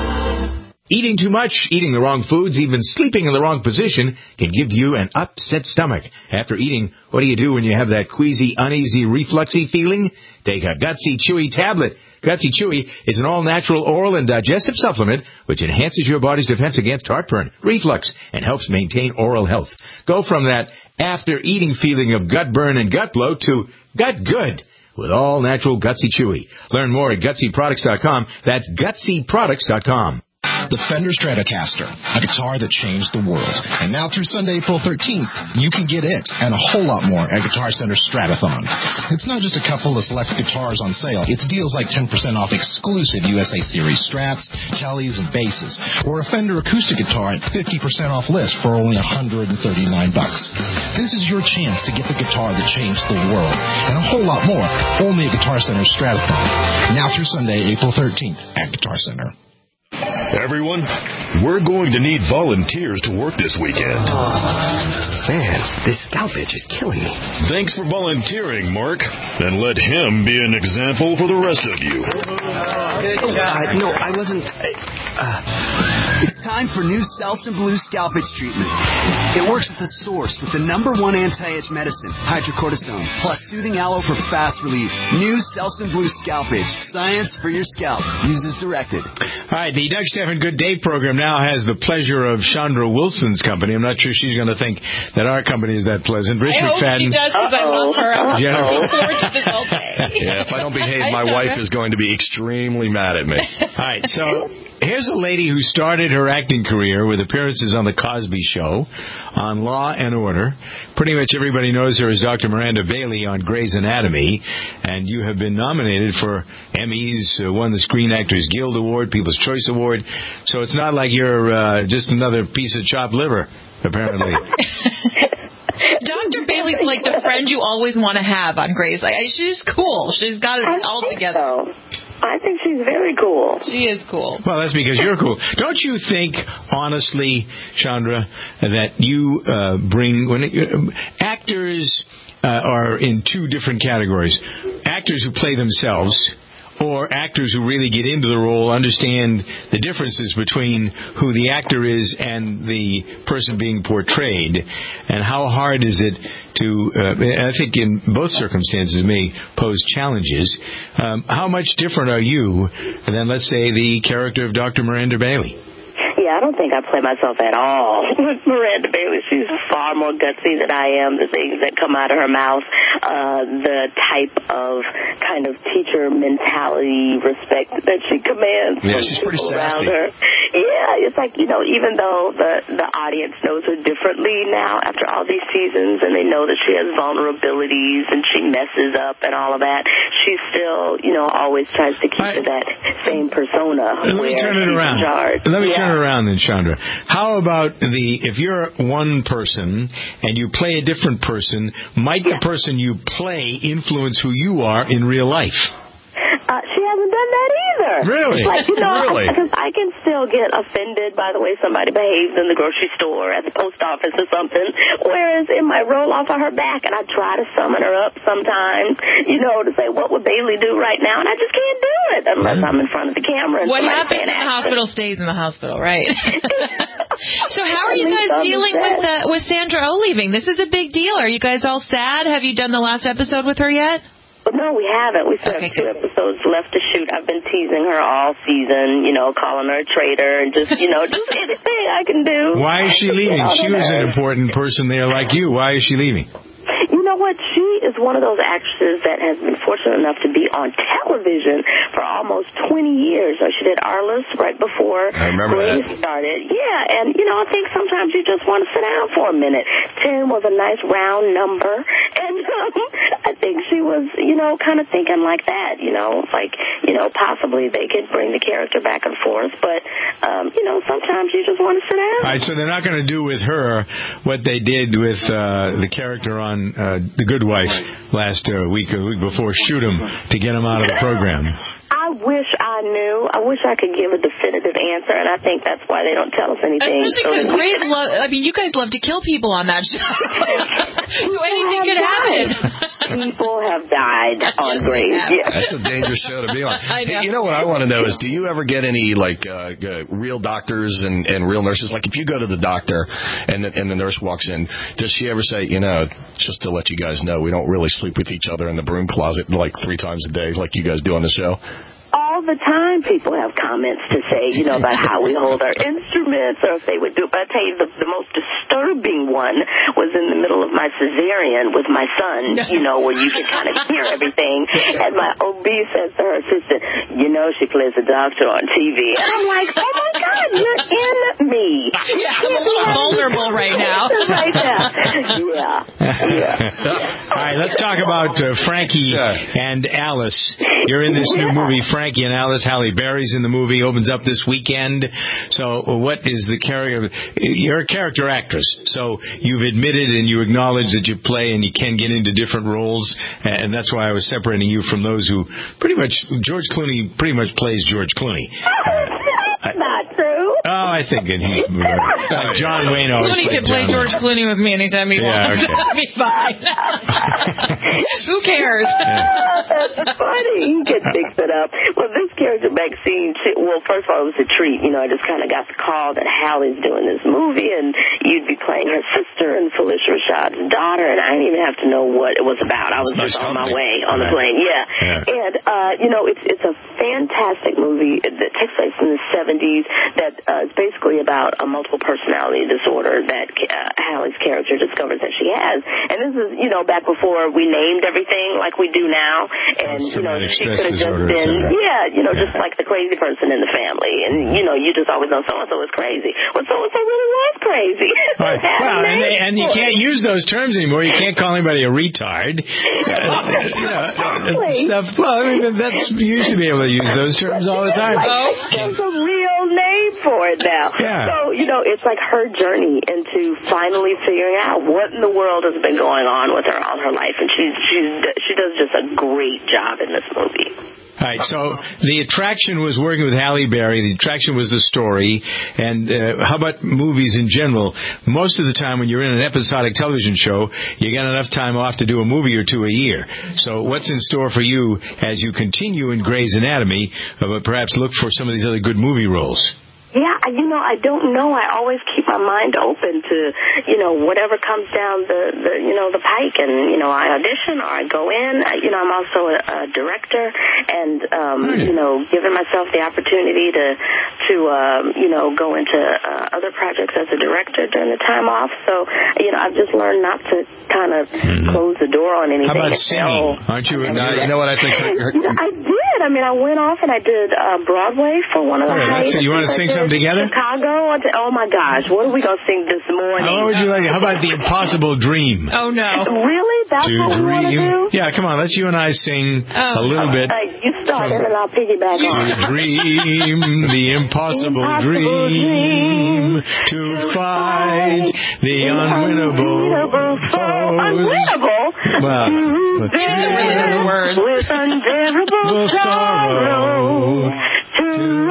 Eating too much, eating the wrong foods, even sleeping in the wrong position can give you an upset stomach. After eating, what do you do when you have that queasy, uneasy, refluxy feeling? Take a Gutsy Chewy tablet. Gutsy Chewy is an all-natural oral and digestive supplement which enhances your body's defense against heartburn, reflux, and helps maintain oral health. Go from that after-eating feeling of gut burn and gut bloat to gut good with all-natural Gutsy Chewy. Learn more at gutsy products dot com. That's gutsy products dot com. The Fender Stratocaster, a guitar that changed the world. And now through Sunday, April thirteenth, you can get it and a whole lot more at Guitar Center Stratathon. It's not just a couple of select guitars on sale. It's deals like ten percent off exclusive U S A Series Strats, Tellys, and basses, or a Fender acoustic guitar at fifty percent off list for only one hundred thirty-nine bucks. This is your chance to get the guitar that changed the world and a whole lot more only at Guitar Center Stratathon. Now through Sunday, April thirteenth at Guitar Center. Everyone, we're going to need volunteers to work this weekend. Man, this scalp itch is killing me. Thanks for volunteering, Mark. And let him be an example for the rest of you. Good job. Uh, no, I wasn't... Uh, It's time for new Selsun Blue Scalp Itch treatment. It works at the source with the number one anti-itch medicine, hydrocortisone, plus soothing aloe for fast relief. New Selsun Blue Scalp Itch. Science for your scalp. Use as directed. All right, the Doug Stephan Good Day program now has the pleasure of Chandra Wilson's company. I'm not sure she's going to think that our company is that pleasant. Rich I hope McFadden. she does because I love her. I'm Yeah. looking forward to this all day. Yeah, if I don't behave, Hi, my Chandra. wife is going to be extremely mad at me. All right, so here's a lady who started her acting career with appearances on The Cosby Show, on Law and Order. Pretty much everybody knows her as Doctor Miranda Bailey on Grey's Anatomy, and you have been nominated for Emmys, uh, won the Screen Actors Guild Award, People's Choice Award, so it's not like you're uh, just another piece of chopped liver, apparently. Doctor Bailey's like the friend you always want to have on Grey's. Like, she's cool. She's got it I all think together. So. I think she's very cool. She is cool. Well, that's because you're cool. Don't you think, honestly, Chandra, that you uh, bring when uh, actors uh, are in two different categories: actors who play themselves, or actors who really get into the role, understand the differences between who the actor is and the person being portrayed, and how hard is it to, uh, I think in both circumstances may pose challenges. Um, how much different are you than, let's say, the character of Doctor Miranda Bailey? Yeah, I don't think I play myself at all with Miranda Bailey. She's far more gutsy than I am. The things that come out of her mouth, uh, the type of kind of teacher mentality, respect that she commands Yeah, from she's pretty people around sassy. her. Yeah, it's like, you know, even though the the audience knows her differently now after all these seasons, and they know that she has vulnerabilities and she messes up and all of that, she still, you know, always tries to keep to that same persona. Let me where turn it she's around. in charge. Let me Yeah. turn it around then, Chandra. How about the, if you're one person and you play a different person, might the person you play influence who you are in real life? Uh, she hasn't done that either. Really? Like, you know, Really? because I, I can still get offended by the way somebody behaves in the grocery store, at the post office or something, whereas it might roll off of her back, and I try to summon her up sometimes, you know, to say, what would Bailey do right now? And I just can't do it unless I'm in front of the camera. And What somebody's happens saying in the action. hospital stays in the hospital, right? So how are you At least guys I'm dealing sad. with uh, with Sandra Oh leaving? This is a big deal. Are you guys all sad? Have you done the last episode with her yet? But no, we haven't. We still have two episodes left to shoot. I've been teasing her all season, you know, calling her a traitor and just, you know, just anything I can do. Why is she leaving? She was an important person there like you. Why is she leaving? You know what? She is one of those actresses that has been fortunate enough to be on television for almost twenty years. So she did Arliss right before I remember Grace that. started. Yeah, and, you know, I think sometimes you just want to sit down for a minute. ten was a nice round number, and um, I think she was, you know, kind of thinking like that, you know, like, you know, possibly they could bring the character back and forth, but, um, you know, sometimes you just want to sit down. All right, so they're not going to do with her what they did with uh, the character on uh, The Good Wife last uh, week, a week before, shoot him to get him out of the program. I wish I knew. I wish I could give a definitive answer, and I think that's why they don't tell us anything. Especially So because that we Grace can- love. I mean, you guys love to kill people on that show. So anything could happen. People have died on Grace. Yeah. That's a dangerous show to be on. I know. Hey, you know what I want to know is, do you ever get any like uh, uh, real doctors and, and real nurses? Like if you go to the doctor and the, and the nurse walks in, does she ever say, you know, just to let you guys know, we don't really sleep with each other in the broom closet like three times a day like you guys do on the show? All the time people have comments to say, you know, about how we hold our instruments or if they would do it. But I tell you, the, the most disturbing one was in the middle of my cesarean with my son, you know, where you can kind of hear everything. And my O B says to her assistant, you know, she plays a doctor on T V. And I'm like, oh, my God, you're in me. Yeah, I'm a little vulnerable right now. Right now. Yeah. Yeah. All right, let's talk about uh, Frankie and Alice. You're in this new movie, Frankie and Alice. Halle Berry's in the movie, opens up this weekend. So uh, what is the character? You're a character actress, so you've admitted and you acknowledge that you play and you can get into different roles, and that's why I was separating you from those who pretty much, George Clooney pretty much plays George Clooney. Uh, That's not true. Oh, I think it, he, uh, John Wayne always Clooney played can play John George Wayne. Clooney with me anytime he Yeah, wants. okay. That'll be fine. Who cares? That's funny. He can fix it up. Well, this character, Maxine, she, well, first of all, it was a treat. You know, I just kind of got the call that Hallie's doing this movie, and you'd be playing her sister and Felicia Rashad's daughter, and I didn't even have to know what it was about. I was Nice just on my company. way on the Yeah. plane. Yeah. Yeah. And, uh, you know, it's it's a fantastic movie that takes place in the seventies that uh, is basically about a multiple personality disorder that uh, Hallie's character discovers that she has. And this is, you know, back before we named everything like we do now. And, you know, Traumatic she stress could have just disorder, et been, cetera. yeah, you know, just like the crazy person in the family. And, you know, you just always know so-and-so is crazy. Well, so-and-so really was crazy. Right. Had a Well, and, name they, and you for can't it. use those terms anymore. You can't call anybody a retard. You know, Exactly. stuff. Well, I mean, that's you used to be able to use those terms all the time. Like, there's a real name for it now. Yeah. So, you know, it's like her journey into finally figuring out what in the world has been going on with her all her life. And she's, she's, she does just a great job in this movie. All right, so the attraction was working with Halle Berry. The attraction was the story. And uh, how about movies in general? Most of the time when you're in an episodic television show, you get enough time off to do a movie or two a year. So what's in store for you as you continue in Grey's Anatomy, uh, but perhaps look for some of these other good movie roles? Yeah, I- you know, I don't know. I always keep my mind open to, you know, whatever comes down the, the you know, the pike. And, you know, I audition or I go in. I, you know, I'm also a, a director and, um, you know, giving myself the opportunity to, to um, you know, go into uh, other projects as a director during the time off. So, you know, I've just learned not to kind of mm-hmm. close the door on anything. How about and say, singing? oh, Aren't you? No, you know what I think? Her, her, you know, I did. I mean, I went off and I did uh, Broadway for one of the Oh, that's highest. it. You want to sing something together? Chicago. Oh my gosh, what are we gonna sing this morning? How would you like? How about The Impossible Dream? Oh no! Really? That's to what we want to do? Yeah, come on. Let's you and I sing oh. a little bit. Uh, you start it and I'll piggyback to on. Dream, the impossible, impossible dream, dream, to fight the unwinnable foe. Unwinnable? Well, to bear with unbearable sorrow, to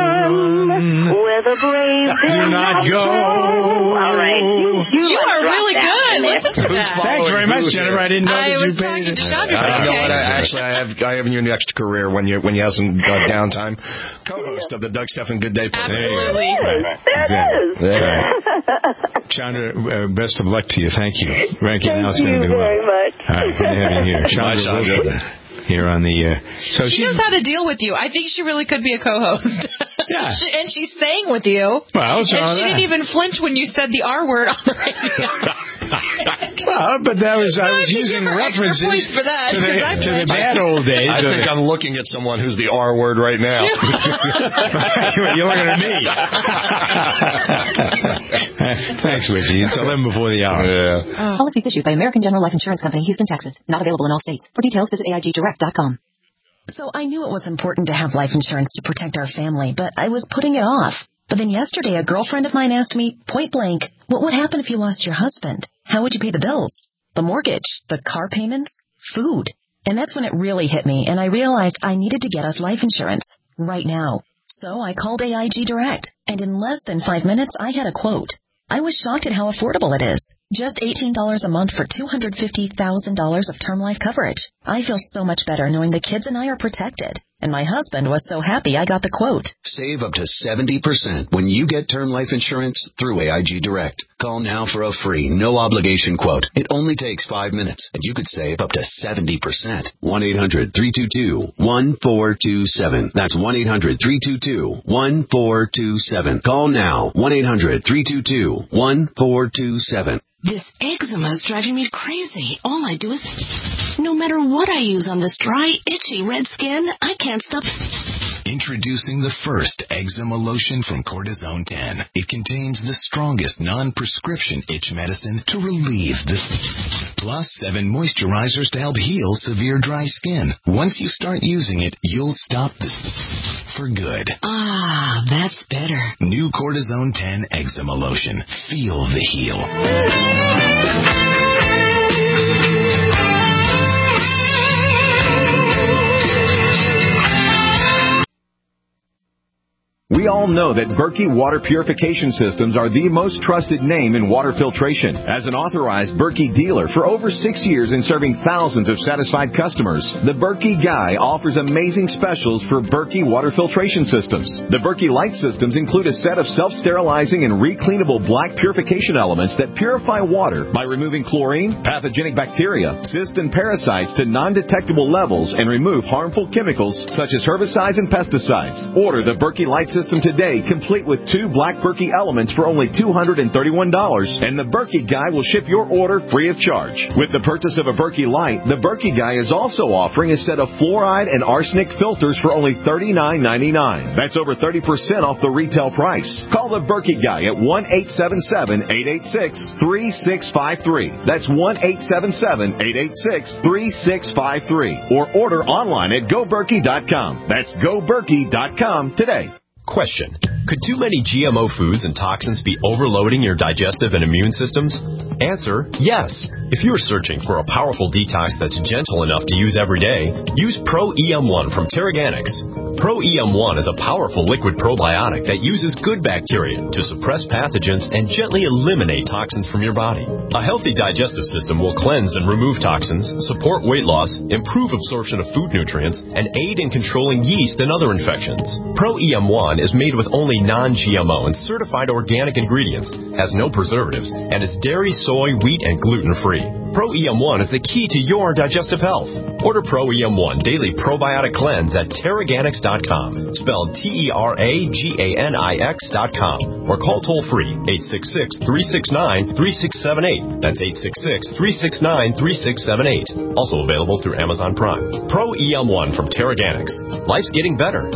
run where the brave do not go. All right. You, you, you are really good. Listen to that. Thanks very much, Jennifer. I didn't know I that was you talking paid to it. Chandra. Uh, you know Okay. what? I, actually, I have I have in your next career when you when you have some uh, downtime, co-host of the Doug Stephan Good Day program. Absolutely. There it is. Yeah. Chandra, uh, best of luck to you. Thank you. Ranking Thank now is going to you be well. very much. All right, good to have you here. Chandra, Chandra. Wilson here on the. Uh, so she knows how to deal with you. I think she really could be a co-host. Yeah. she, and she's staying with you. Well, so and she that. didn't even flinch when you said the R word on the radio. Well, but that was I was I using give her extra references points for that, to the, 'cause I'm to the French. bad old days. I think I'm looking at someone who's the R word right now. You're looking at me. Thanks, Witchy. It's eleven before the hour. Yeah. Oh. Policies issued by American General Life Insurance Company, Houston, Texas. Not available in all states. For details, visit A I G direct dot com. So I knew it was important to have life insurance to protect our family, but I was putting it off. But then yesterday, a girlfriend of mine asked me, point blank, what would happen if you lost your husband? How would you pay the bills? The mortgage? The car payments? Food? And that's when it really hit me, and I realized I needed to get us life insurance right now. So I called A I G Direct, and in less than five minutes, I had a quote. I was shocked at how affordable it is. Just eighteen dollars a month for two hundred fifty thousand dollars of term life coverage. I feel so much better knowing the kids and I are protected. And my husband was so happy I got the quote. Save up to seventy percent when you get term life insurance through A I G Direct. Call now for a free, no-obligation quote. It only takes five minutes, and you could save up to seventy percent. one eight hundred three two two one four two seven. That's one eight hundred three two two one four two seven. Call now. one eight hundred three two two one four two seven. This eczema is driving me crazy. All I do is, no matter what I use on this dry, itchy red skin, I can't stop. Introducing the first eczema lotion from Cortisone ten. It contains the strongest non-prescription itch medicine to relieve the plus seven moisturizers to help heal severe dry skin. Once you start using it, you'll stop the for good. Ah, that's better. New Cortisone ten eczema lotion. Feel the heal. We all know that Berkey Water Purification Systems are the most trusted name in water filtration. As an authorized Berkey dealer for over six years and serving thousands of satisfied customers, the Berkey Guy offers amazing specials for Berkey Water Filtration Systems. The Berkey Light Systems include a set of self-sterilizing and recleanable black purification elements that purify water by removing chlorine, pathogenic bacteria, cysts, and parasites to non-detectable levels and remove harmful chemicals such as herbicides and pesticides. Order the Berkey Light System today, complete with two black Berkey elements for only two hundred thirty-one dollars, and the Berkey Guy will ship your order free of charge. With the purchase of a Berkey Light, the Berkey Guy is also offering a set of fluoride and arsenic filters for only thirty-nine ninety-nine. That's over thirty percent off the retail price. Call the Berkey Guy at one eight seven seven, eight eight six, three six five three. That's one eight seven seven, eight eight six, three six five three. Or order online at go berkey dot com. That's go berkey dot com today. Question. Could too many G M O foods and toxins be overloading your digestive and immune systems? Answer, yes. If you're searching for a powerful detox that's gentle enough to use every day, use Pro E M one from Terraganics. Pro E M one is a powerful liquid probiotic that uses good bacteria to suppress pathogens and gently eliminate toxins from your body. A healthy digestive system will cleanse and remove toxins, support weight loss, improve absorption of food nutrients, and aid in controlling yeast and other infections. Pro E M one is made with only non-G M O and certified organic ingredients, has no preservatives, and is dairy, soy, wheat, and gluten-free. Pro E M one is the key to your digestive health. Order Pro E M one Daily Probiotic Cleanse at Terraganics dot com, spelled T E R A G A N I X dot com, or call toll-free eight six six, three six nine, three six seven eight. That's eight six six, three six nine, three six seven eight. Also available through Amazon Prime. Pro E M one from Terraganics. Life's getting better.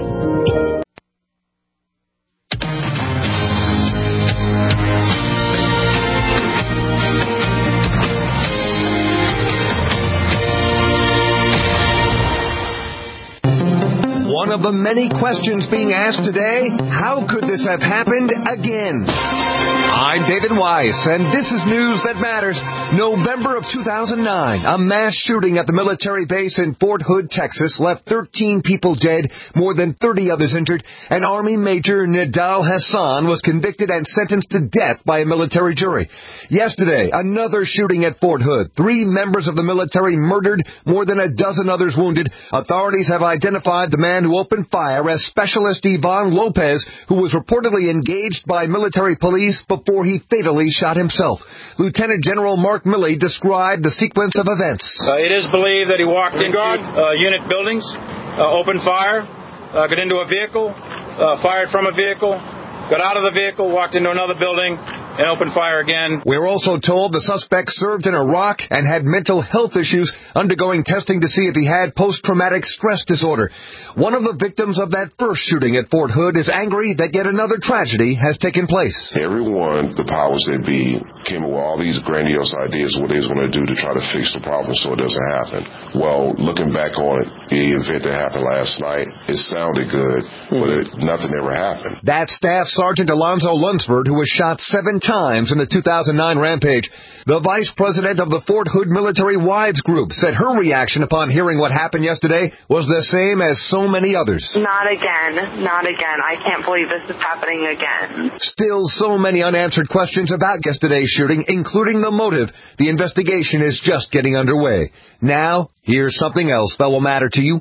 One of the many questions being asked today, how could this have happened again? I'm David Weiss, and this is News That Matters. November of two thousand nine, a mass shooting at the military base in Fort Hood, Texas, left thirteen people dead, more than thirty others injured, and Army Major Nidal Hassan was convicted and sentenced to death by a military jury. Yesterday, another shooting at Fort Hood. Three members of the military murdered, more than a dozen others wounded. Authorities have identified the man who opened fire as Specialist Ivan Lopez, who was reportedly engaged by military police before he fatally shot himself. Lieutenant General Mark Milley described the sequence of events. Uh, it is believed that he walked into uh, unit buildings, uh, opened fire, uh, got into a vehicle, uh, fired from a vehicle, got out of the vehicle, walked into another building, and opened fire again. We're also told the suspect served in Iraq and had mental health issues, undergoing testing to see if he had post-traumatic stress disorder. One of the victims of that first shooting at Fort Hood is angry that yet another tragedy has taken place. Everyone, the powers that be, came up with all these grandiose ideas of what they was going to do to try to fix the problem so it doesn't happen. Well, looking back on it, the event that happened last night, it sounded good, but it, nothing ever happened. That's Staff Sergeant Alonzo Lunsford, who was shot seven times in the two thousand nine rampage. The vice president of the Fort Hood Military Wives Group said her reaction upon hearing what happened yesterday was the same as so many others. Not again. Not again. I can't believe this is happening again. Still so many unanswered questions about yesterday's shooting, including the motive. The investigation is just getting underway. Now, here's something else that will matter to you.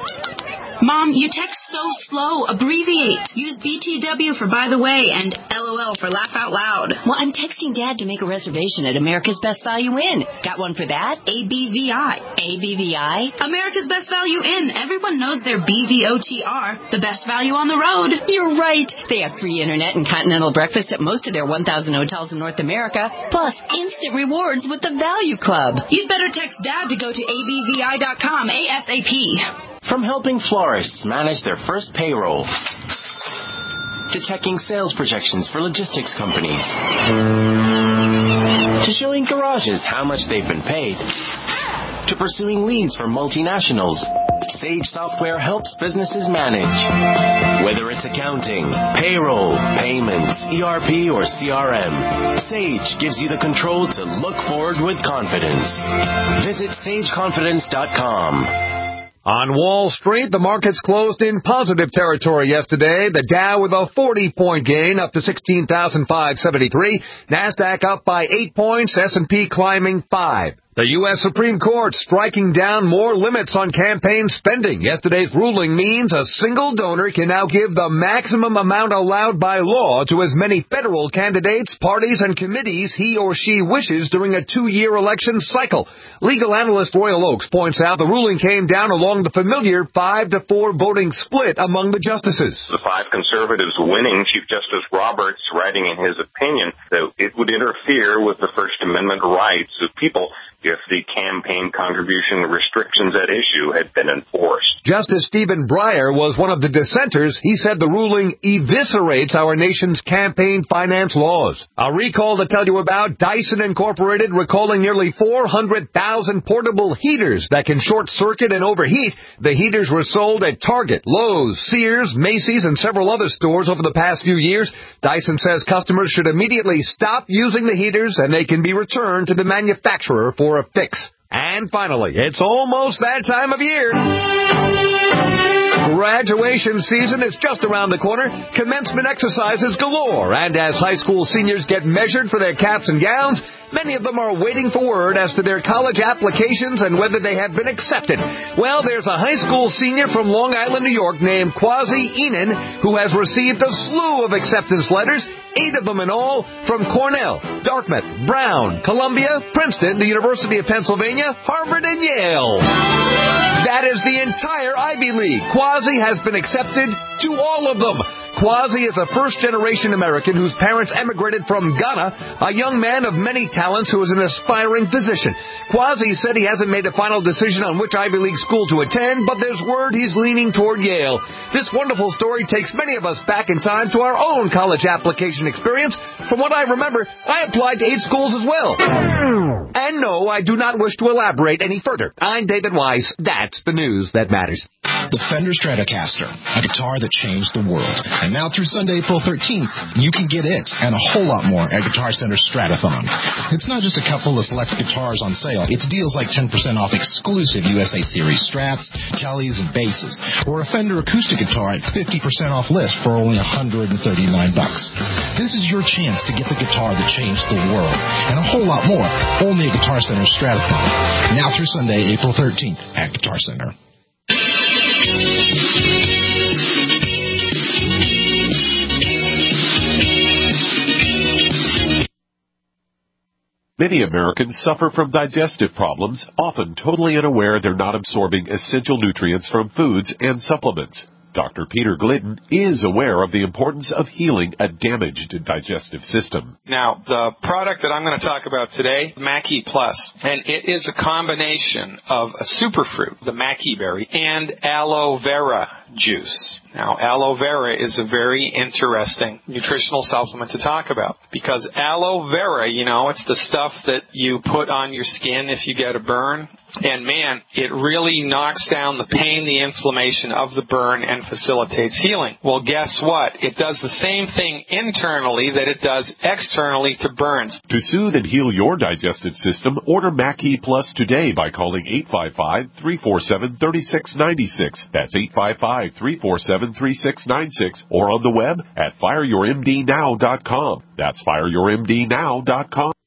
Mom, you text so slow. Abbreviate. Use B T W for by the way and LOL for laugh out loud. Well, I'm texting Dad to make a reservation at America's Best Value Inn. Got one for that? A B V I. A B V I? America's Best Value Inn. Everyone knows their B V O T R, the best value on the road. You're right. They have free internet and continental breakfast at most of their one thousand hotels in North America, plus instant rewards with the Value Club. You'd better text Dad to go to A B V I dot com ASAP. From helping florists manage their first payroll, to checking sales projections for logistics companies, to showing garages how much they've been paid, to pursuing leads for multinationals, Sage Software helps businesses manage. Whether it's accounting, payroll, payments, E R P, or C R M, Sage gives you the control to look forward with confidence. Visit sage confidence dot com. On Wall Street, the markets closed in positive territory yesterday. The Dow with a forty-point gain up to sixteen thousand five hundred seventy-three. NASDAQ up by eight points, S and P climbing five. The U S Supreme Court striking down more limits on campaign spending. Yesterday's ruling means a single donor can now give the maximum amount allowed by law to as many federal candidates, parties, and committees he or she wishes during a two-year election cycle. Legal analyst Royal Oakes points out the ruling came down along the familiar five to four voting split among the justices. The five conservatives winning, Chief Justice Roberts writing in his opinion that it would interfere with the First Amendment rights of people if the campaign contribution restrictions at issue had been enforced. Justice Stephen Breyer was one of the dissenters. He said the ruling eviscerates our nation's campaign finance laws. A recall to tell you about: Dyson Incorporated recalling nearly four hundred thousand portable heaters that can short-circuit and overheat. The heaters were sold at Target, Lowe's, Sears, Macy's, and several other stores over the past few years. Dyson says customers should immediately stop using the heaters and they can be returned to the manufacturer for a fix. And finally, it's almost that time of year. Graduation season is just around the corner. Commencement exercises galore. And as high school seniors get measured for their caps and gowns, many of them are waiting for word as to their college applications and whether they have been accepted. Well, there's a high school senior from Long Island, New York named Quasi Enan who has received a slew of acceptance letters, eight of them in all, from Cornell, Dartmouth, Brown, Columbia, Princeton, the University of Pennsylvania, Harvard, and Yale. That is the entire Ivy League. Quasi has been accepted to all of them. Quasi is a first-generation American whose parents emigrated from Ghana, a young man of many talents who is an aspiring physician. Quasi said he hasn't made a final decision on which Ivy League school to attend, but there's word he's leaning toward Yale. This wonderful story takes many of us back in time to our own college application experience. From what I remember, I applied to eight schools as well. And no, I do not wish to elaborate any further. I'm David Weiss. That's the news that matters. The Fender Stratocaster, a guitar that changed the world. And now through Sunday, April thirteenth, you can get it and a whole lot more at Guitar Center Stratathon. It's not just a couple of select guitars on sale. It's deals like ten percent off exclusive U S A Series Strats, Tellys, and basses, or a Fender acoustic guitar at fifty percent off list for only one hundred thirty-nine bucks. This is your chance to get the guitar that changed the world and a whole lot more only at Guitar Center Stratathon. Now through Sunday, April thirteenth at Guitar Center. Many Americans suffer from digestive problems, often totally unaware they're not absorbing essential nutrients from foods and supplements. Doctor Peter Glidden is aware of the importance of healing a damaged digestive system. Now, the product that I'm going to talk about today, Mackey Plus, and it is a combination of a superfruit, the Mackey berry, and aloe vera juice. Now, aloe vera is a very interesting nutritional supplement to talk about because aloe vera, you know, it's the stuff that you put on your skin if you get a burn. And man, it really knocks down the pain, the inflammation of the burn and facilitates healing. Well, guess what? It does the same thing internally that it does externally to burns. To soothe and heal your digestive system, order Mackey Plus today by calling eight five five, three four seven, three six nine six. That's eight five five, three four seven, three six nine six. Or on the web at fire your m d now dot com. That's fire your m d now dot com.